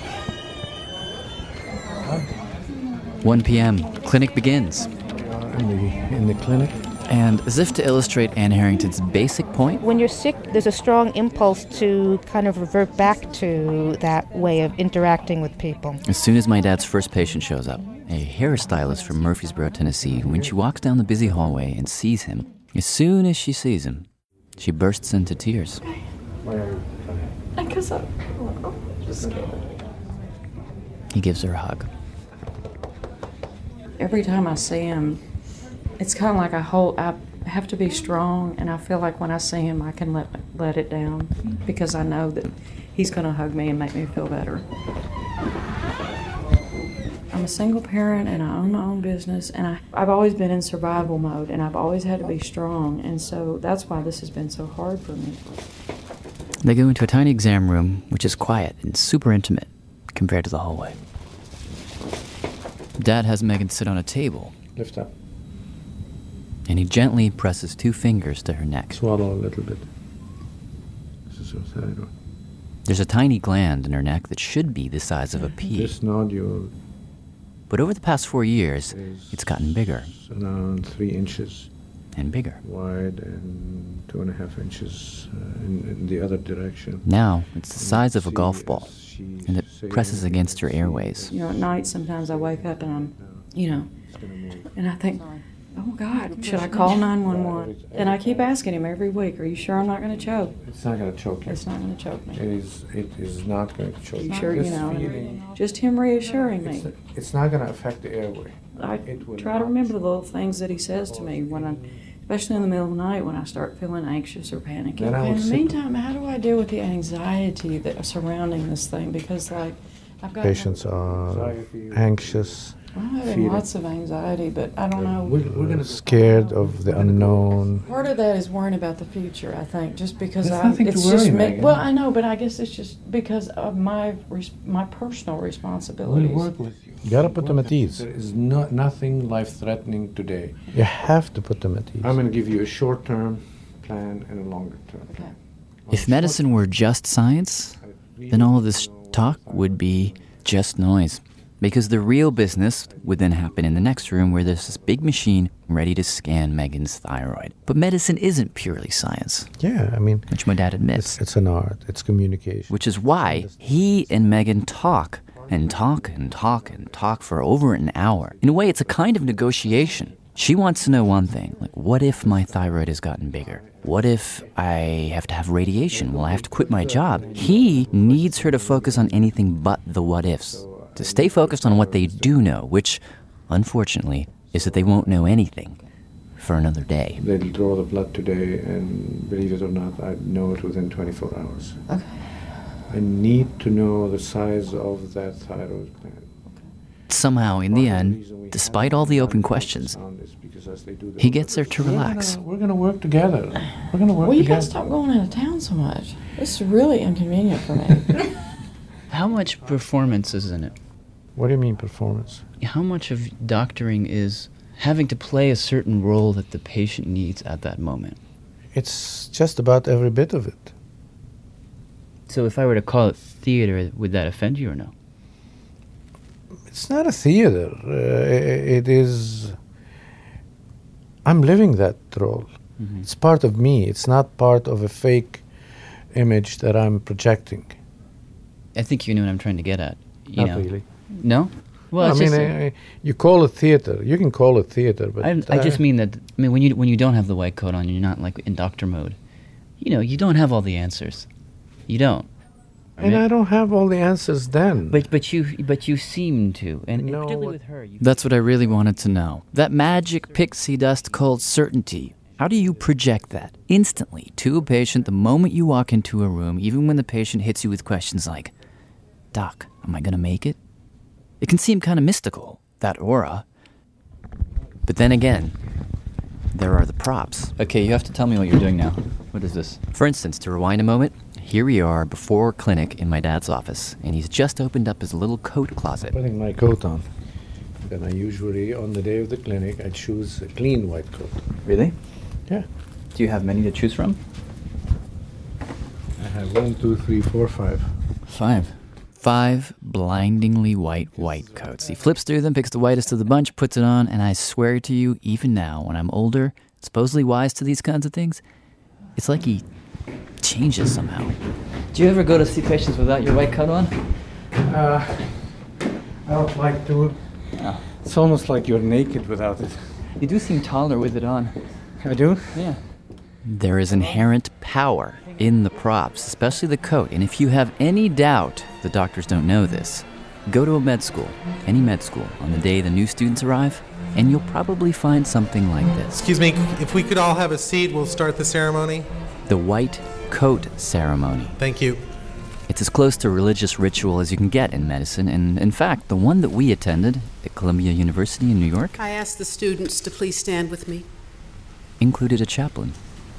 1 p.m. Clinic begins. In the clinic. And as if to illustrate Ann Harrington's basic point, when you're sick, there's a strong impulse to kind of revert back to that way of interacting with people. As soon as my dad's first patient shows up, a hairstylist from Murfreesboro, Tennessee, when she walks down the busy hallway and sees him, as soon as she sees him, she bursts into tears. Because I'm just scared. He gives her a hug. Every time I see him, it's kind of like I have to be strong, and I feel like when I see him, I can let it down because I know that he's going to hug me and make me feel better. I'm a single parent and I own my own business, and I've always been in survival mode, and I've always had to be strong, and so that's why this has been so hard for me. They go into a tiny exam room, which is quiet and super intimate compared to the hallway. Dad has Megan sit on a table. Lift up. And he gently presses 2 fingers to her neck. Swallow a little bit. This is your thyroid. There's a tiny gland in her neck that should be the size of a pea. This nodule. But over the past 4 years, it's gotten bigger. Around 3 inches. And bigger. Wide and 2.5 inches in the other direction. Now, it's the size of a golf ball. And it presses against her airways. You know, at night sometimes I wake up and I'm, and I think, oh God, should I call 911? And I keep asking him every week, are you sure I'm not going to choke? It's not going to choke you. It's not going to choke me. It is not going to choke you. Sure, just him reassuring me. It's not going to affect the airway. I try to remember the little things that he says to me when especially in the middle of the night when I start feeling anxious or panicky. In the meantime, how do I deal with the anxiety that surrounding this thing? Because I've got patients are anxious. I'm having lots of anxiety, but I don't know. We're going to scared of the unknown. Part of that is worrying about the future, I think, just because There's nothing to worry, Megan. Well, I know, but I guess it's just because of my personal responsibilities. We'll work with you. You got to put them at ease. There is nothing life-threatening today. You have to put them at ease. I'm going to give you a short-term plan and a longer-term plan. If medicine were just science, then all of this talk would be just noise. Because the real business would then happen in the next room where there's this big machine ready to scan Megan's thyroid. But medicine isn't purely science. Yeah, I mean... Which my dad admits. It's an art. It's communication. Which is why he and Megan talk and talk and talk and talk for over an hour. In a way, it's a kind of negotiation. She wants to know one thing, like, what if my thyroid has gotten bigger? What if I have to have radiation? Will I have to quit my job? He needs her to focus on anything but the what ifs. To stay focused on what they do know, which, unfortunately, is that they won't know anything for another day. They'll draw the blood today, and believe it or not, I know it within 24 hours. Okay. I need to know the size of that thyroid gland. Somehow, in the end, despite all the open questions, he gets her to relax. We're going to work together. We're going to work together. You got to stop going out of town so much. This is really inconvenient for me. How much performance is in it? What do you mean performance? How much of doctoring is having to play a certain role that the patient needs at that moment? It's just about every bit of it. So if I were to call it theater, would that offend you or no? It's not a theater. It is... I'm living that role. Mm-hmm. It's part of me. It's not part of a fake image that I'm projecting. I think you know what I'm trying to get at. Not really. No? Well, you call it theater. You can call it theater, but I just mean that. I mean, when you don't have the white coat on, you're not like in doctor mode. You don't have all the answers. You don't. And I don't have all the answers then. But you seem to, and no, particularly with her. That's what I really wanted to know. That magic pixie dust called certainty. How do you project that instantly to a patient the moment you walk into a room, even when the patient hits you with questions like, "Doc, am I going to make it?" It can seem kind of mystical, that aura. But then again, there are the props. Okay, you have to tell me what you're doing now. What is this? For instance, to rewind a moment, here we are before clinic in my dad's office, and he's just opened up his little coat closet. Putting my coat on. Then I usually, on the day of the clinic, I choose a clean white coat. Really? Yeah. Do you have many to choose from? I have 1, 2, 3, 4, 5. 5. 5 blindingly white coats. He flips through them, picks the whitest of the bunch, puts it on, and I swear to you, even now, when I'm older, supposedly wise to these kinds of things, it's like he changes somehow. Do you ever go to see patients without your white coat on? I don't like to. Oh. It's almost like you're naked without it. You do seem taller with it on. I do? Yeah. There is inherent power in the props, especially the coat. And if you have any doubt the doctors don't know this, go to a med school, any med school, on the day the new students arrive, and you'll probably find something like this. Excuse me, if we could all have a seat, we'll start the ceremony. The white coat ceremony. Thank you. It's It's as close to religious ritual as you can get in medicine, and in fact, the one that we attended at Columbia University in New York I ask the students to please stand with me. included a chaplain.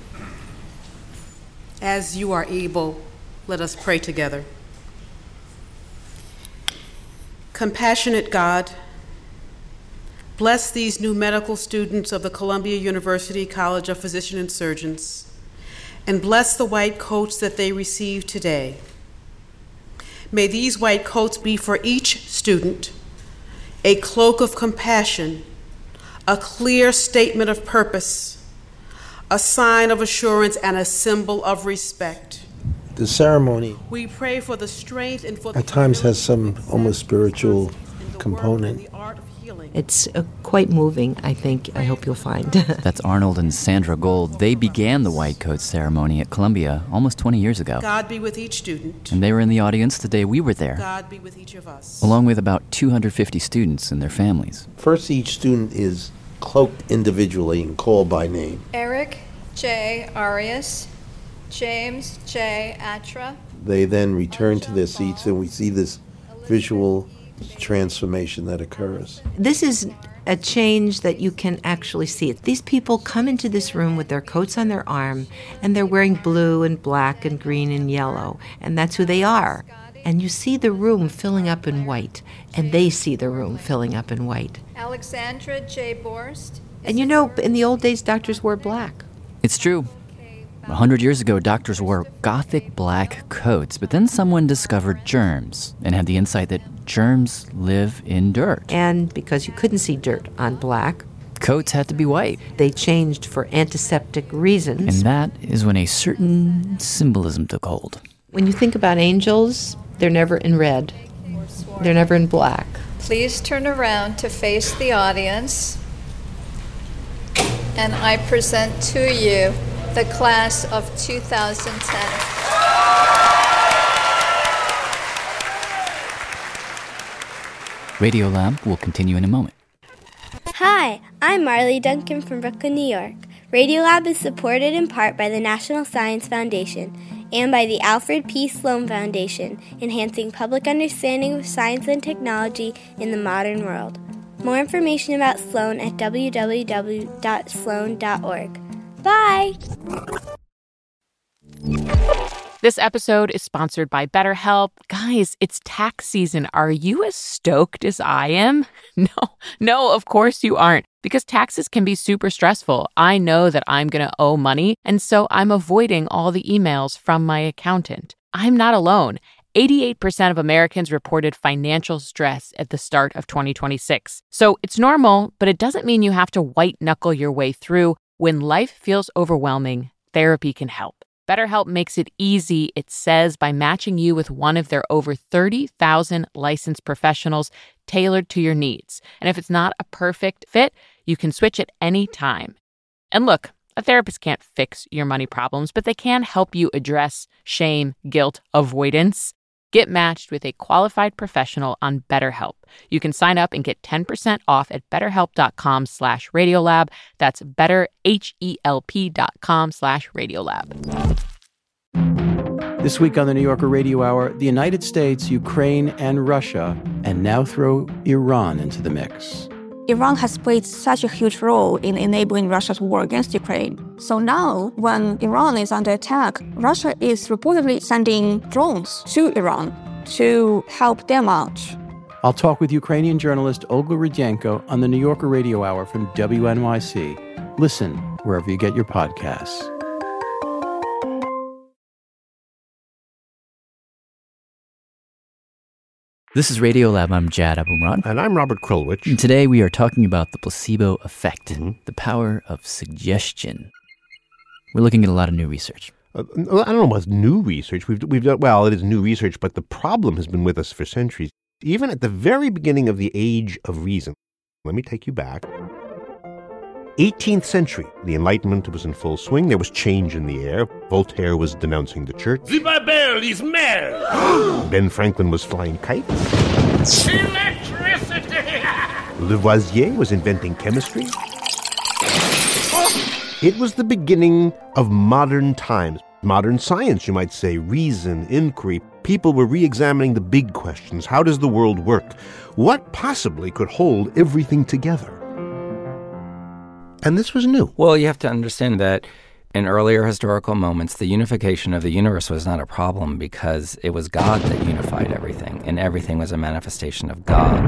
As you are able, let us pray together. Compassionate God, bless these new medical students of the Columbia University College of Physicians and Surgeons, and bless the white coats that they receive today. May these white coats be for each student a cloak of compassion, a clear statement of purpose, a sign of assurance, and a symbol of respect. The ceremony We pray for the strength and for the at times has some almost spiritual component. It's quite moving, I think. I hope you'll find. That's Arnold and Sandra Gold. They began the White Coat ceremony at Columbia almost 20 years ago. God be with each student. And they were in the audience the day we were there, God be with each of us. along with about 250 students and their families. First, each student is cloaked individually and called by name. Eric J. Arias, James J. Atra. They then return to their seats, and we see this visual transformation that occurs. This is a change that you can actually see. These people come into this room with their coats on their arm, and they're wearing blue and black and green and yellow, and that's who they are. And you see the room filling up in white, and they see the room filling up in white. Alexandra J. Borst. And you know, in the old days, doctors wore black. It's true. 100 years ago, doctors wore gothic black coats, but then someone discovered germs and had the insight that germs live in dirt. And because you couldn't see dirt on black, coats had to be white. They changed for antiseptic reasons. And that is when a certain symbolism took hold. When you think about angels, they're never in red. They're never in black. Please turn around to face the audience. And I present to you the class of 2010. Radiolab will continue in a moment. Hi, I'm Marley Duncan from Brooklyn, New York. Radiolab is supported in part by the National Science Foundation and by the Alfred P. Sloan Foundation, enhancing public understanding of science and technology in the modern world. More information about Sloan at www.sloan.org. Bye! This episode is sponsored by BetterHelp. Guys, it's tax season. Are you as stoked as I am? No, of course you aren't. Because taxes can be super stressful. I know that I'm going to owe money, and so I'm avoiding all the emails from my accountant. I'm not alone. 88% of Americans reported financial stress at the start of 2026. So it's normal, but it doesn't mean you have to white-knuckle your way through. When life feels overwhelming, therapy can help. BetterHelp makes it easy, it says, by matching you with one of their over 30,000 licensed professionals tailored to your needs. And if it's not a perfect fit, you can switch at any time. And look, a therapist can't fix your money problems, but they can help you address shame, guilt, avoidance. Get matched with a qualified professional on BetterHelp. You can sign up and get 10% off at betterhelp.com/radiolab. That's betterhelp.com/radiolab. This week on the New Yorker Radio Hour, the United States, Ukraine, and Russia, and now throw Iran into the mix. Iran has played such a huge role in enabling Russia's war against Ukraine. So now, when Iran is under attack, Russia is reportedly sending drones to Iran to help them out. I'll talk with Ukrainian journalist Olga Rudyanko on the New Yorker Radio Hour from WNYC. Listen wherever you get your podcasts. This is Radiolab. I'm Jad Abumrad. And I'm Robert Krulwich. And today we are talking about the placebo effect, the power of suggestion. We're looking at a lot of new research. I don't know about new research. We've done, well, it is new research, but the problem has been with us for centuries. Even at the very beginning of the Age of Reason. Let me take you back. 18th century, the Enlightenment was in full swing. There was change in the air. Voltaire was denouncing the church. The Bible is mad! Ben Franklin was flying kites. Electricity! Lavoisier was inventing chemistry. It was the beginning of modern times. Modern science, you might say, reason, inquiry. People were re-examining the big questions. How does the world work? What possibly could hold everything together? And this was new. Well, you have to understand that in earlier historical moments, the unification of the universe was not a problem because it was God that unified everything, and everything was a manifestation of God.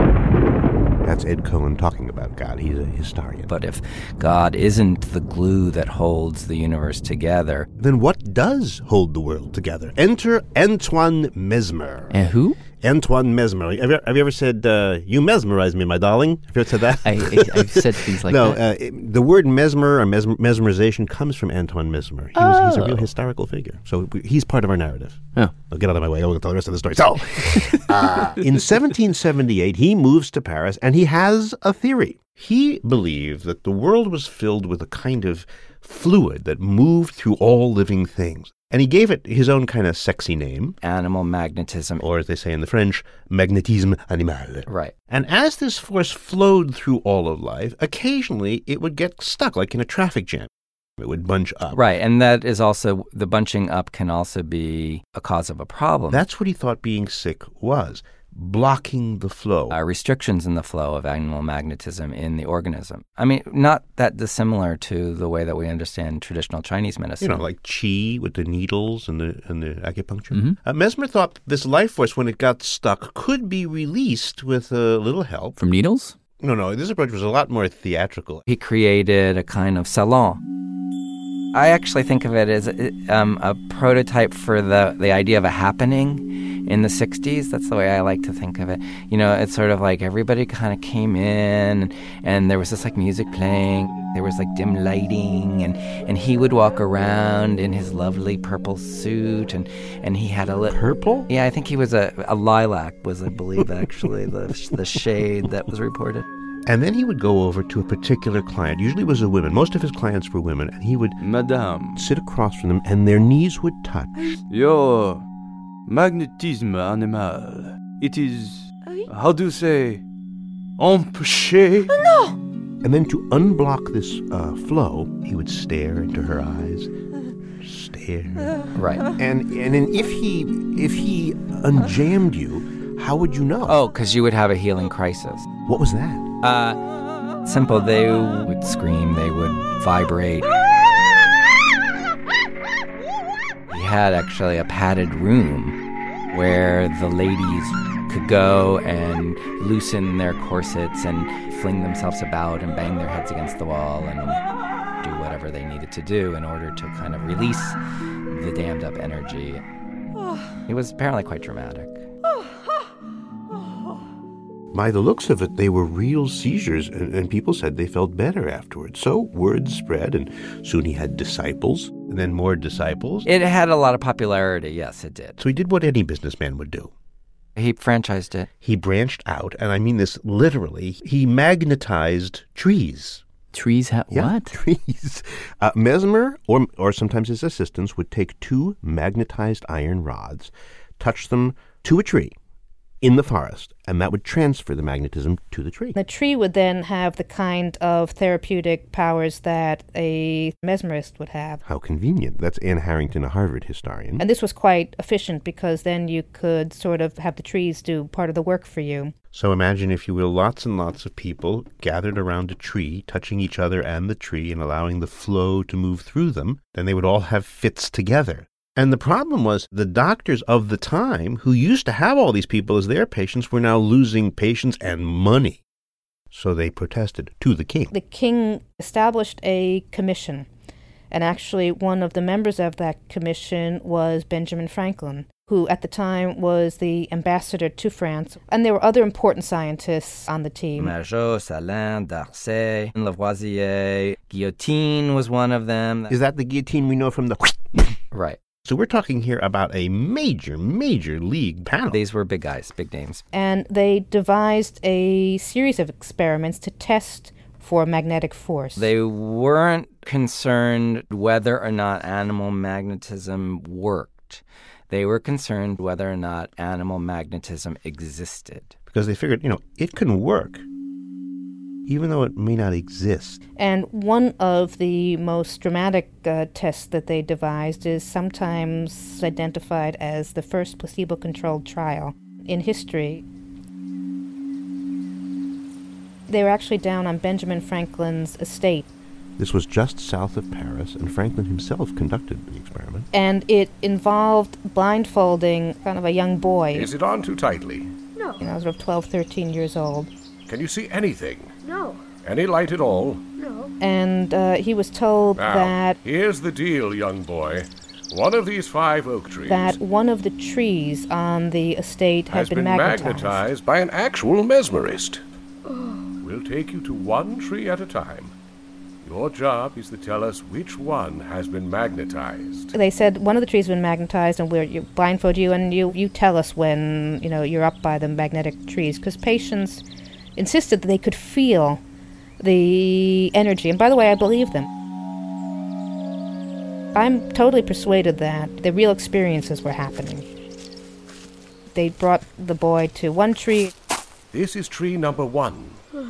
That's Ed Cohen talking about God. He's a historian. But if God isn't the glue that holds the universe together, then what does hold the world together? Enter Antoine Mesmer. And who? Antoine Mesmer. Have you ever said, you mesmerize me, my darling? Have you ever said that? I've said things like that. No, the word mesmer or mesmerization comes from Antoine Mesmer. He's a real historical figure. So he's part of our narrative. Oh. I'll get out of my way. I won't tell the rest of the story. So, in 1778, he moves to Paris, and he has a theory. He believed that the world was filled with a kind of fluid that moved through all living things. And he gave it his own kind of sexy name. Animal magnetism. Or as they say in the French, magnétisme animal. Right. And as this force flowed through all of life, occasionally it would get stuck, like in a traffic jam. It would bunch up. Right, and that is also, the bunching up can also be a cause of a problem. That's what he thought being sick was. Blocking the flow. Restrictions in the flow of animal magnetism in the organism. I mean, not that dissimilar to the way that we understand traditional Chinese medicine. You know, like qi with the needles and the acupuncture. Mm-hmm. Mesmer thought this life force, when it got stuck, could be released with a little help. From needles? No, this approach was a lot more theatrical. He created a kind of salon. I actually think of it as a prototype for the idea of a happening in the 60s. That's the way I like to think of it. You know, it's sort of like everybody kind of came in and there was this like music playing. There was like dim lighting and he would walk around in his lovely purple suit and he had a Purple? Yeah, I think he was a lilac was, I believe, actually the shade that was reported. And then he would go over to a particular client. Usually it was a woman. Most of his clients were women. And he would Madame, sit across from them and their knees would touch. Your magnétisme animal. It is, how do you say, empêché? No! And then to unblock this flow, he would stare into her eyes. Stare. Right. And if he unjammed you, how would you know? Oh, because you would have a healing crisis. What was that? Simple. They would scream. They would vibrate. He had actually a padded room where the ladies could go and loosen their corsets and fling themselves about and bang their heads against the wall and do whatever they needed to do in order to kind of release the dammed up energy. It was apparently quite dramatic. By the looks of it, they were real seizures, and people said they felt better afterwards. So word spread, and soon he had disciples, and then more disciples. It had a lot of popularity, yes, it did. So he did what any businessman would do. He franchised it. He branched out, and I mean this literally. He magnetized trees. Trees? What? Trees. Mesmer, or sometimes his assistants, would take 2 magnetized iron rods, touch them to a tree in the forest, and that would transfer the magnetism to the tree. The tree would then have the kind of therapeutic powers that a mesmerist would have. How convenient. That's Anne Harrington, a Harvard historian. And this was quite efficient because then you could sort of have the trees do part of the work for you. So imagine, if you will, lots and lots of people gathered around a tree, touching each other and the tree and allowing the flow to move through them. Then they would all have fits together. And the problem was the doctors of the time, who used to have all these people as their patients, were now losing patients and money. So they protested to the king. The king established a commission. And actually, one of the members of that commission was Benjamin Franklin, who at the time was the ambassador to France. And there were other important scientists on the team. Margeau, Salin, Darcy, Lavoisier, Guillotine was one of them. Is that the guillotine we know from the... Right. So we're talking here about a major league panel. These were big guys, big names. And they devised a series of experiments to test for magnetic force. They weren't concerned whether or not animal magnetism worked. They were concerned whether or not animal magnetism existed. Because they figured, it can work. even though it may not exist. And one of the most dramatic tests that they devised is sometimes identified as the first placebo-controlled trial in history. They were actually down on Benjamin Franklin's estate. This was just south of Paris, and Franklin himself conducted the experiment. And it involved blindfolding kind of a young boy. Is it on too tightly? No. Sort of 12, 13 years old. Can you see anything? No. Any light at all? No. And he was told Now, that... here's the deal, young boy. One of these 5 oak trees... that one of the trees on the estate has been been magnetized by an actual mesmerist. We'll take you to one tree at a time. Your job is to tell us which one has been magnetized. They said one of the trees has been magnetized, and you blindfold you, and you tell us when you're up by the magnetic trees, because patients insisted that they could feel the energy. And by the way, I believe them. I'm totally persuaded that the real experiences were happening. They brought the boy to one tree. This is tree number 1.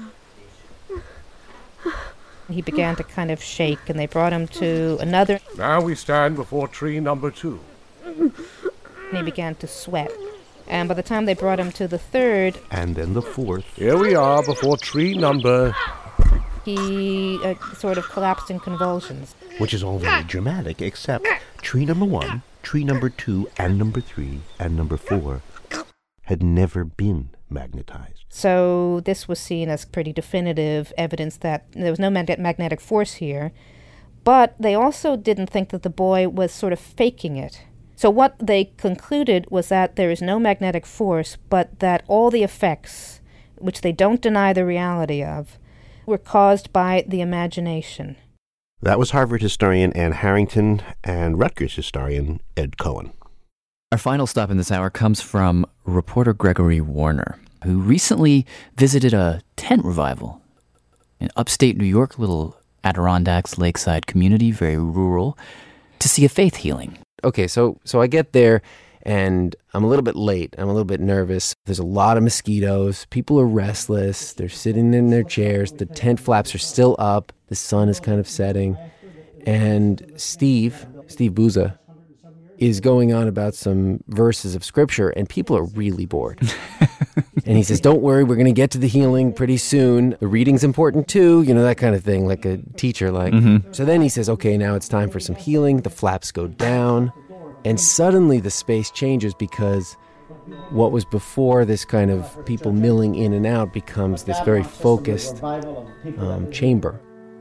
He began to kind of shake, and they brought him to another. Now we stand before tree number 2. And he began to sweat. And by the time they brought him to the third... and then the 4th. Here we are before tree number... He sort of collapsed in convulsions. Which is all very dramatic, except tree number 1, tree number 2, and number 3, and number 4 had never been magnetized. So this was seen as pretty definitive evidence that there was no magnetic force here. But they also didn't think that the boy was sort of faking it. So what they concluded was that there is no magnetic force, but that all the effects, which they don't deny the reality of, were caused by the imagination. That was Harvard historian Ann Harrington and Rutgers historian Ed Cohen. Our final stop in this hour comes from reporter Gregory Warner, who recently visited a tent revival in upstate New York, little Adirondacks lakeside community, very rural, to see a faith healing. Okay, so I get there, and I'm a little bit late. I'm a little bit nervous. There's a lot of mosquitoes. People are restless. They're sitting in their chairs. The tent flaps are still up. The sun is kind of setting. And Steve Booza, is going on about some verses of scripture, and people are really bored. And he says, don't worry, we're going to get to the healing pretty soon. The reading's important too, that kind of thing, like a teacher. So then he says, okay, now it's time for some healing. The flaps go down, and suddenly the space changes, because what was before this kind of people milling in and out becomes this very focused chamber.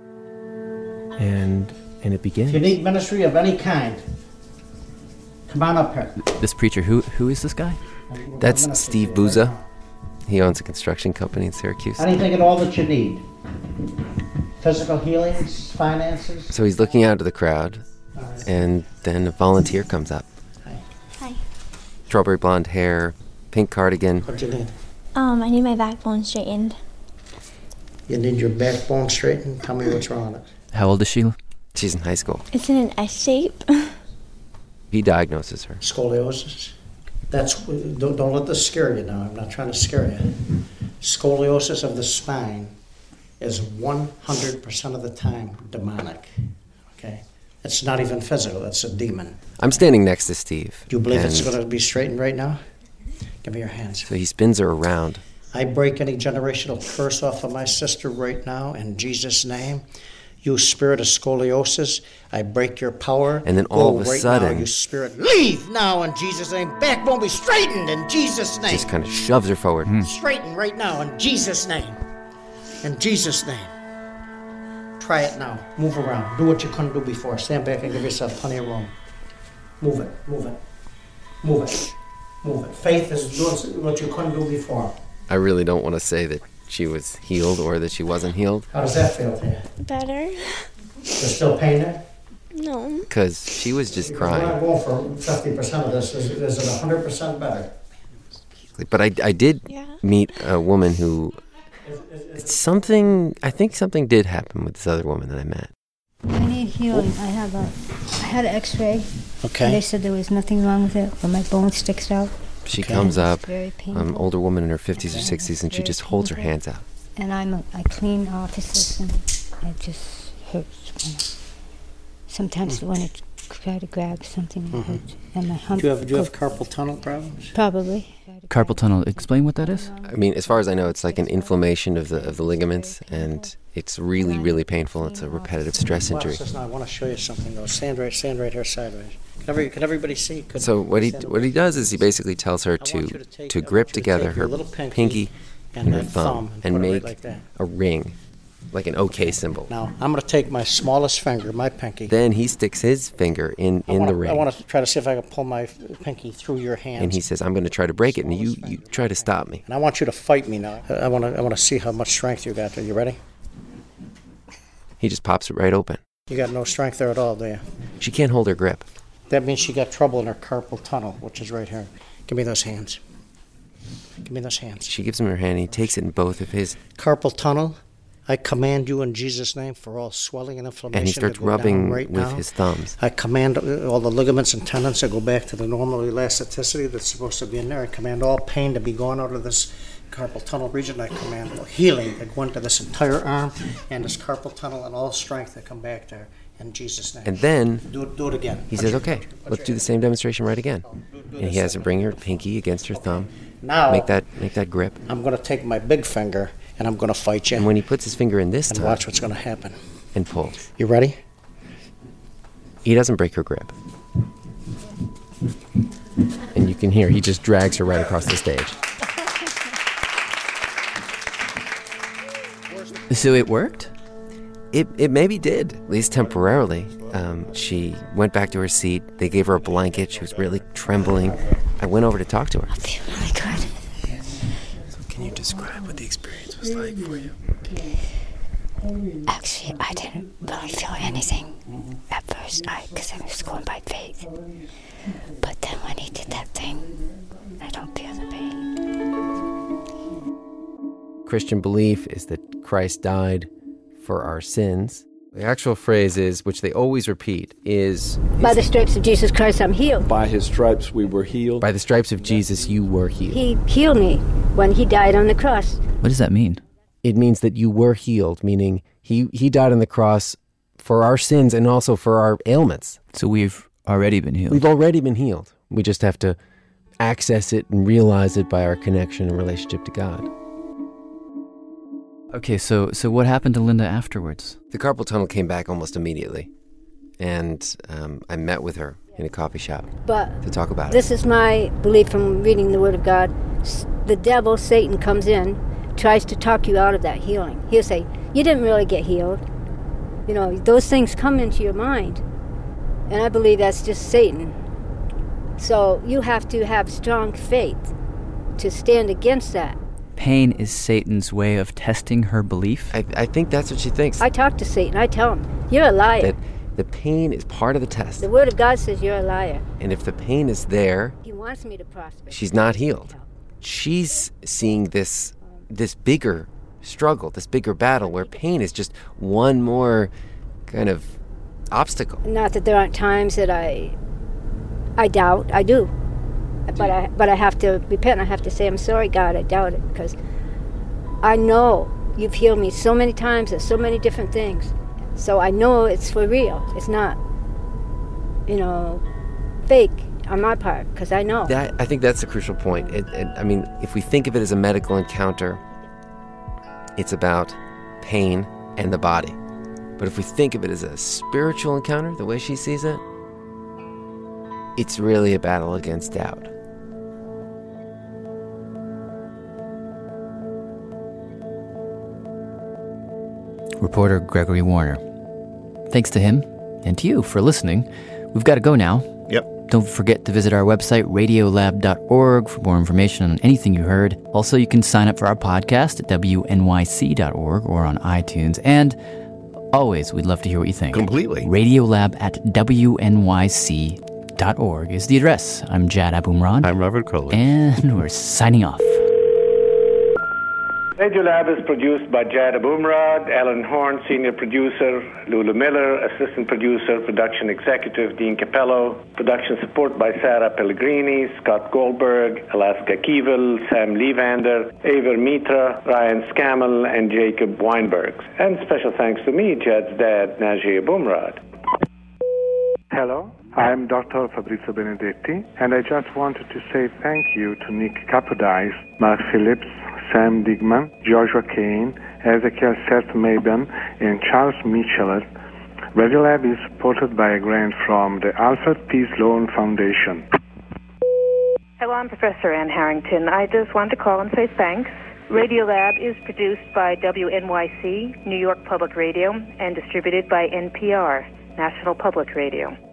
And it begins. If you need ministry of any kind, come on up here. This preacher, who is this guy? That's Steve Booza. He owns a construction company in Syracuse. Anything at all that you need. Physical healings, finances. So he's looking out to the crowd, and then a volunteer comes up. Hi. Strawberry blonde hair, pink cardigan. What do you need? I need my backbone straightened. You need your backbone straightened? Tell me what's wrong with it. How old is she? She's in high school. It's in an S shape. He diagnoses her. Scoliosis. Don't let this scare you now. I'm not trying to scare you. Scoliosis of the spine is 100% of the time demonic. Okay? It's not even physical. It's a demon. I'm standing next to Steve. Do you believe it's going to be straightened right now? Give me your hands. So he spins her around. I break any generational curse off of my sister right now in Jesus' name. You spirit of scoliosis, I break your power. And then all of a sudden, now, you spirit, leave now in Jesus' name. Backbone be straightened in Jesus' name. Just kind of shoves her forward. Straighten right now in Jesus' name. In Jesus' name. Try it now. Move around. Do what you couldn't do before. Stand back and give yourself plenty of room. Move it. Move it. Move it. Move it. Faith is doing what you couldn't do before. I really don't want to say that she was healed or that she wasn't healed. How does that feel to you? Better. There's still pain there? No. Because she was just crying. We're not going for 50% of this. Is it 100% better? But I did meet a woman who... I think something did happen with this other woman that I met. I need healing. I had an x-ray. Okay. And they said there was nothing wrong with it, but my bone sticks out. She comes up, very painful. older woman in her 50s or 60s, and she just holds her hands out. And I clean offices, and it just hurts. Sometimes when it try to grab something, it hurts. And my hump. Do you have carpal tunnel problems? Probably. Carpal tunnel. Explain what that is. I mean, as far as I know, it's like an inflammation of the ligaments, and it's really, really painful. It's a repetitive stress injury. I want to show you something though. Stand right here sideways. Can everybody see? So what he does is he basically tells her to grip together her pinky and her thumb and make a ring, like an OK symbol. Now I'm going to take my smallest finger, my pinky. Then he sticks his finger in the ring. I want to try to see if I can pull my pinky through your hands. And he says, "I'm going to try to break it, and you try to stop me." And I want you to fight me now. I want to see how much strength you got. Are you ready? He just pops it right open. You got no strength there at all, do you? She can't hold her grip. That means she got trouble in her carpal tunnel, which is right here. Give me those hands. Give me those hands. She gives him her hand, and he takes it in both of his. Carpal tunnel, I command you in Jesus' name for all swelling and inflammation. And he starts rubbing with his thumbs. I command all the ligaments and tendons to go back to the normal elasticity that's supposed to be in there. I command all pain to be gone out of this carpal tunnel region. I command healing to go into this entire arm and this carpal tunnel, and all strength to come back there in Jesus' name. And then do it again. He says, "Okay, let's do the same demonstration right again." And he has her bring her pinky against her thumb. Now make that grip. I'm going to take my big finger and I'm going to fight you. And when he puts his finger in this time, watch what's going to happen. And pull. You ready? He doesn't break her grip. And you can hear he just drags her right across the stage. So it worked? It maybe did, at least temporarily. She went back to her seat. They gave her a blanket. She was really trembling. I went over to talk to her. I feel really good. So can you describe what the experience was like for you? Actually, I didn't really feel anything at first, because I was going by faith. But then when he did that thing, I don't feel the pain. Christian belief is that Christ died for our sins. The actual phrase is, which they always repeat, is... By the stripes of Jesus Christ, I'm healed. By his stripes we were healed. By the stripes of Jesus, you were healed. He healed me when he died on the cross. What does that mean? It means that you were healed, meaning he died on the cross for our sins and also for our ailments. So we've already been healed. We've already been healed. We just have to access it and realize it by our connection and relationship to God. Okay, so what happened to Linda afterwards? The carpal tunnel came back almost immediately, and I met with her in a coffee shop to talk about it. This is my belief from reading the Word of God. The devil, Satan, comes in, tries to talk you out of that healing. He'll say, you didn't really get healed. You know, those things come into your mind, and I believe that's just Satan. So you have to have strong faith to stand against that. Pain is Satan's way of testing her belief? I think that's what she thinks. I talk to Satan. I tell him, you're a liar. That the pain is part of the test. The Word of God says you're a liar. And if the pain is there, he wants me to prosper. She's not healed. She's seeing this bigger struggle, this bigger battle where pain is just one more kind of obstacle. Not that there aren't times that I doubt. I do. But I have to repent. I have to say, I'm sorry, God, I doubt it, because I know you've healed me so many times and so many different things. So I know it's for real. It's not, fake on my part, because I know. I think that's a crucial point. I mean, if we think of it as a medical encounter, it's about pain and the body. But if we think of it as a spiritual encounter, the way she sees it, it's really a battle against doubt. Reporter Gregory Warner. Thanks to him and to you for listening. We've got to go now. Yep. Don't forget to visit our website, radiolab.org, for more information on anything you heard. Also, you can sign up for our podcast at wnyc.org or on iTunes. And always, we'd love to hear what you think. Completely. Radiolab at wnyc.org is the address. I'm Jad Abumrad. I'm Robert Kohler. And we're signing off. Radiolab is produced by Jad Abumrad, Alan Horn, senior producer, Lulu Miller, assistant producer, production executive, Dean Capello, production support by Sarah Pellegrini, Scott Goldberg, Alaska Keevil, Sam Levander, Aver Mitra, Ryan Scammell, and Jacob Weinberg. And special thanks to me, Jad's dad, Najee Abumrad. Hello, I'm Dr. Fabrizio Benedetti, and I just wanted to say thank you to Nick Capodice, Mark Phillips, Sam Digman, Joshua Kane, Ezekiel Seth Maben, and Charles Michelet. Radiolab is supported by a grant from the Alfred P. Sloan Foundation. Hello, I'm Professor Ann Harrington. I just want to call and say thanks. Radiolab is produced by WNYC, New York Public Radio, and distributed by NPR, National Public Radio.